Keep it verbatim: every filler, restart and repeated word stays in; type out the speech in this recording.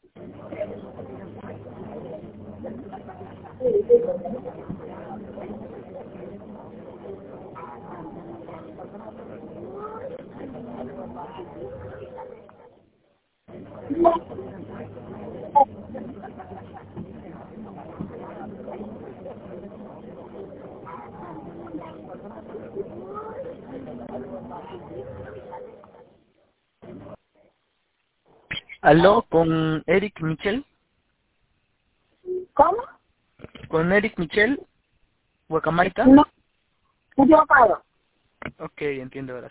Aló, con Eric Michel. ¿Cómo? Con Eric Michel, Guacamaita. No, equivocado. Ok, entiendo ahora.